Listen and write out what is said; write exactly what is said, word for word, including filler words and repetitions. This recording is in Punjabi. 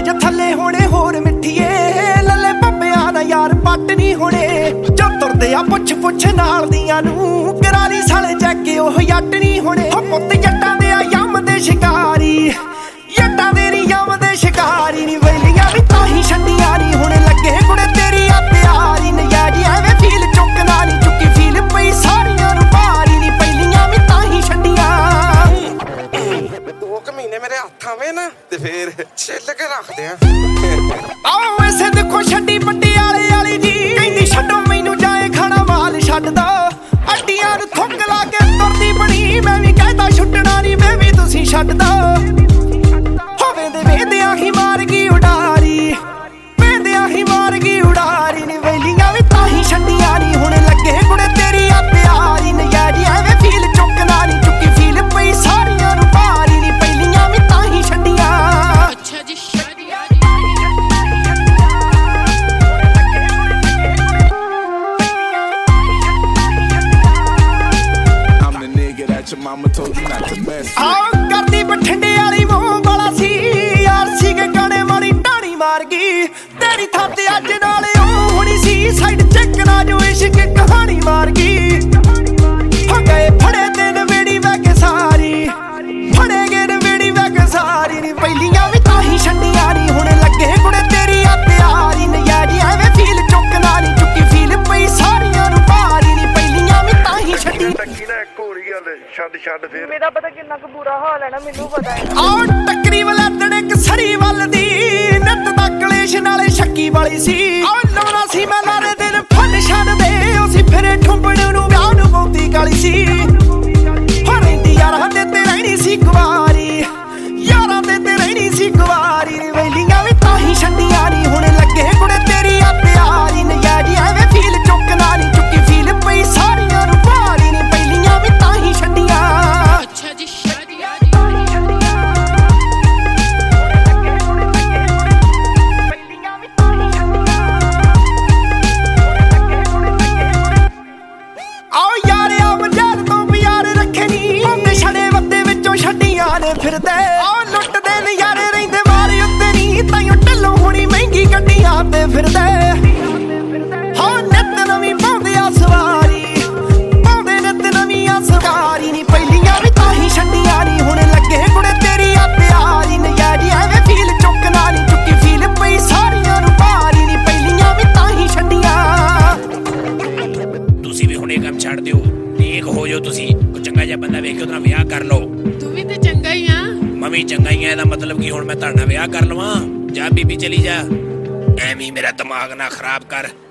ਕਾਲਜ ਥੱਲੇ ਹੋਣੇ ਹੋਰ ਮਿੱਠੀਏ ਲੱਲੇ ਪੱਪਿਆਂ ਦਾ ਯਾਰ ਪੱਟ ਨਹੀਂ ਹੋਣੇ ਜੋ ਤੁਰਦੇ ਆ ਪੁੱਛ ਪੁੱਛ ਨਾਲ ਦੀਆਂ ਨੂੰ ਕਰਾਲੀ ਸਾਲੇ ਜੱਗੇ ਉਹ ਜੱਟ ਨਹੀਂ ਹੋਣੇ ਹੋ ਪੁੱਤ ਜੱਟਾਂ ਦੇ ਆ ਯਮ ਦੇ ਸ਼ਿਕਾਰੀ ਜੱਟਾਂ ਦੇ ਨੀ ਯਮ ਦੇ ਸ਼ਿਕਾਰੀ ਨੀ ਵੈਲੀਆਂ ਵੀ ਤਾਂ ਹੀ ਛੱਡੀਆਂ ਨੀ ਹੁਣ ਲੱਗੇ ਕੁੜੇ ਤੇਰੀ ਆ ਪਿਆਰੀ ਨਜ਼ਾਰੀ ਐਵੇਂ ਫੀਲ ਚੁੱਕਣਾ ਨੀ ਚੁੱਕੀ ਫੀਲ ਪਈ ਸਾਰੀਆਂ ਨੂੰ ਭਾਰੀ ਨੀ ਪਹਿਲੀਆਂ ਵੀ ਤਾਂ ਹੀ ਛੱਡੀਆਂ ਦੋ ਕੁ ਮਹੀਨੇ ਮੇਰੇ ਹੱਥ ਆਵੇ ਨਾ ਤੇ ਫੇਰ ਛਿੱਲ ਕੇ ਰੱਖਦੇ ਆ ਆਓ ਐਸੇ ਦੇਖੋ ਛੱਡੀ ਪਟਿਆਲੇ ਵਾਲੀ ਜੀ ਕਹਿੰਦੀ ਛੱਡੋ ਮੈਨੂੰ ਜਾਏ ਖਾਣਾ ਵਾਲ ਛੱਡ ਦੋ ਅੱਡੀਆਂ ਨੂੰ ਥੁੱਕ ਲਾ ਕੇ ਤੁਰਦੀ ਬਣੀ ਮੈਂ ਵੀ ਕਹਿਦਾ ਛੁੱਟਣਾ ਨੀ ਮੈਂ ਵੀ ਤੁਸੀਂ ਛੱਡ ਦੋ ਹੋਵੇ ਦੇ ਵੇਂਦਿਆਂ ਹੀ ਮਾਰ ਗਈ ਉਡਾਰੀ ਵੇਂਦਿਆਂ ਹੀ ਮਾਰ ਗਈ ਉਡਾਰੀ ਨੀ ਵੈਲੀਆਂ ਵੀ ਤਾਂ ਹੀ ਛੱਡੀਆਂ ਨੀ ਹੁਣ ਲੱਗੇ ਕੁੜੇ ਤੇਰੀ ਆ ਪਿਆਰੀ ਨਜ਼ਾਰੀ ਐਵੇਂ ਫੀਲ ਚੁੱਕਣਾ ਨੀ ਚੁੱਕੀ ਫੀਲ ਪਈ ਸਾਰੀਆਂ ਨੂੰ ਭਾਰੀ ਨੀ ਪਹਿਲੀਆਂ ਵੀ ਤਾਂ ਹੀ ਛੱਡੀਆਂ ਅੱਛਾ ਜੀ Your mama told you not to mess with ਆਹ ਕਰਦੀ ਬਠਿੰਡੇ ਵਾਲੀ ਮੂੰਹ ਵਾਲਾ ਸੀ ਯਾਰ ਸੀ ਕੇ ਗਾਣੇ ਵਾਲੀ ਟਾਣੀ ਮਾਰ ਗਈ ਤੇਰੀ ਥਾਂ ਤੇ ਅੱਜ ਨਾਲ ਉਹ ਹੁਣੀ ਸੀ ਸਾਈਡ ਚੈੱਕ ਨਾ ਜੋ ਇਸ਼ਕ ਕਹਾਣੀ ਮਾਰ ਗਈ ਹੋ ਗਏ ਫੜੇ ਤੇ ਨਵੇੜੀ ਵੈ ਕੇ ਸਾਰੀ ਫੜੇ ਗਏ ਨਵੇੜੀ ਵੈ ਕੇ ਸਾਰੀ ਨੀ ਪਹਿਲੀਆਂ ਵੀ ਤਾਂ ਹੀ ਛੱਡੀਆਂ ਨੀ ਹੁਣ ਲੱਗੇ ਕੁੜੇ ਤੇਰੀ ਆ ਪਿਆਰੀ ਨਜ਼ਾਰੀ ਐਵੇਂ ਫੀਲ ਚੁੱਕਣਾ ਨੀ ਚੁੱਕੀ ਫੀਲ ਪਈ ਸਾਰੀਆਂ ਨੂੰ ਭਾਰੀ ਨੀ ਪਹਿਲੀਆਂ ਵੀ ਤਾਂ ਹੀ ਛੱਡੀ ਛੱਡ ਛੱਡ ਫੇਰ ਮੇਰਾ ਪਤਾ ਕਿੰਨਾ ਕੁ ਬੁਰਾ ਹਾਲ ਹੈ ਨਾ ਮੈਨੂੰ ਪਤਾ ਹੈ ਆਹ ਟੱਕਰੀ ਵਲੱਦਣ ਇੱਕ ਸਰੀ ਵੱਲ ਦੀ ਨਿੱਤ ਦਾ ਕਲੇਸ਼ ਨਾਲੇ ਸ਼ੱਕੀ ਵਾਲੀ ਸੀ ਆਹ ਲਾਉਣਾ ਸੀ ਮੈਂ ਲਾਰੇ ਦਿਨ ਫਨ ਛੱਡਦੇ ਉਹ ਸੀ ਫਿਰੇ ਠੁੰਬੜ ਨੂੰ ਵਿਆਹ ਨੂੰ ਬਹੁਤੀ ਕਾਲੀ ਸੀ ਹੋ ਰਹਿੰਦੀ ਯਾਰਾਂ ਦੇ ਤੇ ਰਹਿਣੀ ਸੀ ਕੁਵਾਰੀ ਯਾਰਾਂ ਦੇ ਤੇ ਰਹਿਣੀ ਸੀ ਕੁਵਾਰੀ ਨੀ ਵੈਲੀਆਂ ਵੀ ਤਾਂ ਹੀ ਛੱਡੀਆਂ ਨੀ ਹੁਣ ਲੱਗੇ ਕੁੜੇ ਤੇਰੀ ਆ ਪਿਆਰੀ ਨਜ਼ਾਰੀ ਐਵੇਂ ਫੀਲ ਚੁੱਕਣਾ ਨੀ ਚੁੱਕੀ ਫੀਲ ਪਈ ਸਾਰੀਆਂ ਨੂੰ ਭਾਰੀ ਨੀ ਪਹਿਲੀਆਂ ਵੀ ਤਾਂ ਹੀ ਛੱਡੀਆਂ ਅੱਛਾ ਜੀ ਛੱਡੀਆਂ ਨੇ ਫਿਰਦੇ ਆਹ ਲੁੱਟਦੇ ਨਜ਼ਾਰੇ ਰਹਿੰਦੇ ਮਾਰੇ ਉੱਤੇ ਨੀ ਤਾਈਓ ਢੱਲੋਂ ਹੋਣੀ ਮਹਿੰਗੀ ਗੱਡੀਆਂ ਤੇ ਫਿਰਦੇ ਹਾਂ ਨਿੱਤ ਨਵੀਂ ਪਾਉਂਦੇ ਆ ਸਵਾਰੀ ਪਾਉਂਦੇ ਨਿੱਤ ਨਵੀਆਂ ਸਵਾਰੀ ਨੀ ਪਹਿਲੀਆਂ ਵੀ ਤਾਂ ਹੀ ਛੱਡੀਆਂ ਨੀ ਹੁਣ ਲੱਗੇ ਕੁੜੇ ਤੇਰੀ ਆ ਪਿਆਰੀ ਨਜ਼ਾਰੀ ਐਵੇਂ ਫੀਲ ਚੁੱਕਣਾ ਨੀ ਚੁੱਕੀ ਫੀਲ ਪਈ ਸਾਰੀਆਂ ਨੂੰ ਭਾਰੀ ਨੀ ਪਹਿਲੀਆਂ ਵੀ ਤਾਂ ਹੀ ਛੱਡੀਆਂ ਤੁਸੀਂ ਵੀ ਹੁਣ ਇਹ ਕੰਮ ਛੱਡ ਦਿਓ ਠੀਕ ਹੋ ਜਾਓ ਤੁਸੀਂ ਕੋਈ ਚੰਗਾ ਜਿਹਾ ਬੰਦਾ ਵੇਖ ਕੇ ਉਹਦਾ ਵਿਆਹ ਕਰ ਲਓ ਤੂੰ ਵੀ ਤੇ ਚੰਗਾ ਹੀ ਆ ਮੈਂ ਵੀ ਚੰਗਾ ਹੀ ਆ ਇਹਦਾ ਮਤਲਬ ਕਿ ਹੁਣ ਮੈਂ ਤੁਹਾਡਾ ਵਿਆਹ ਕਰ ਲਵਾਂ ਜਾ ਬੀਬੀ ਚਲੀ ਜਾ ਐਵੇਂ ਮੇਰਾ ਦਿਮਾਗ ਨਾ ਖਰਾਬ ਕਰ